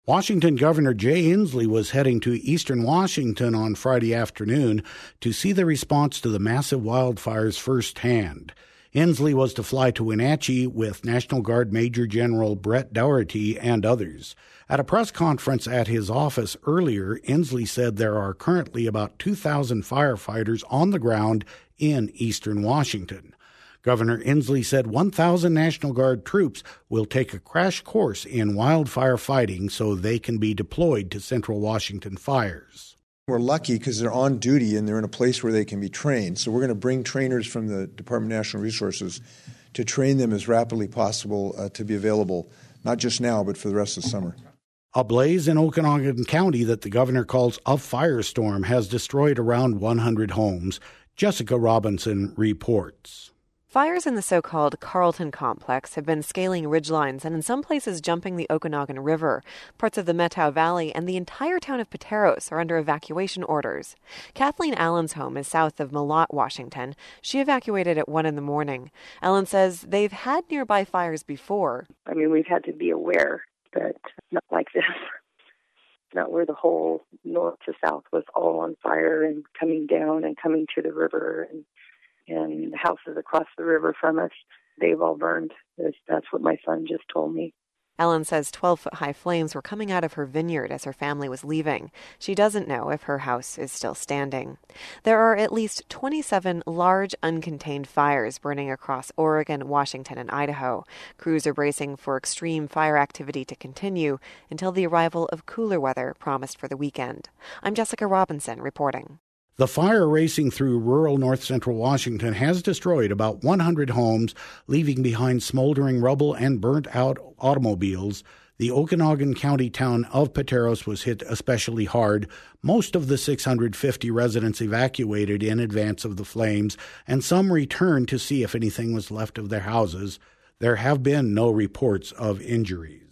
Washington Governor Jay Inslee was heading to eastern Washington on Friday afternoon to see the response to the massive wildfires firsthand. Inslee was to fly to Wenatchee with National Guard Major General Brett Dougherty and others. At a press conference at his office earlier, Inslee said there are currently about 2,000 firefighters on the ground in eastern Washington. Governor Inslee said 1,000 National Guard troops will take a crash course in wildfire fighting so they can be deployed to central Washington fires. We're lucky because they're on duty and they're in a place where they can be trained. So we're going to bring trainers from the Department of Natural Resources to train them as rapidly possible to be available, not just now, but for the rest of the summer. A blaze in Okanagan County that the governor calls a firestorm has destroyed around 100 homes. Jessica Robinson reports. Fires in the so-called Carlton Complex have been scaling ridgelines and in some places jumping the Okanagan River. Parts of the Methow Valley and the entire town of Pateros are under evacuation orders. Kathleen Allen's home is south of Malott, Washington. She evacuated at 1 a.m. Allen says they've had nearby fires before. We've had to be aware that it's not like this. It's not where the whole north to south was all on fire and coming down and coming to the river and the houses across the river from us, they've all burned. That's what my son just told me. Ellen says 12-foot-high flames were coming out of her vineyard as her family was leaving. She doesn't know if her house is still standing. There are at least 27 large uncontained fires burning across Oregon, Washington, and Idaho. Crews are bracing for extreme fire activity to continue until the arrival of cooler weather promised for the weekend. I'm Jessica Robinson reporting. The fire racing through rural north-central Washington has destroyed about 100 homes, leaving behind smoldering rubble and burnt-out automobiles. The Okanagan County town of Pateros was hit especially hard. Most of the 650 residents evacuated in advance of the flames, and some returned to see if anything was left of their houses. There have been no reports of injuries.